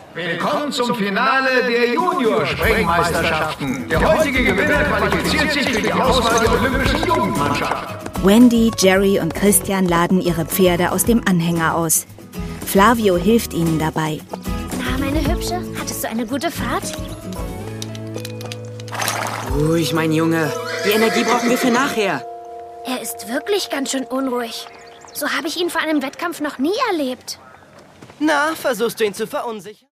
Willkommen zum Finale der Junior-Sprengmeisterschaften. Der heutige Gewinner qualifiziert sich für die Auswahl der Olympischen Jugendmannschaft. Wendy, Jerry und Christian laden ihre Pferde aus dem Anhänger aus. Flavio hilft ihnen dabei. Na, meine Hübsche, hattest du eine gute Fahrt? Ruhig, mein Junge. Die Energie brauchen wir für nachher. Er ist wirklich ganz schön unruhig. So habe ich ihn vor einem Wettkampf noch nie erlebt. Na, versuchst du ihn zu verunsichern?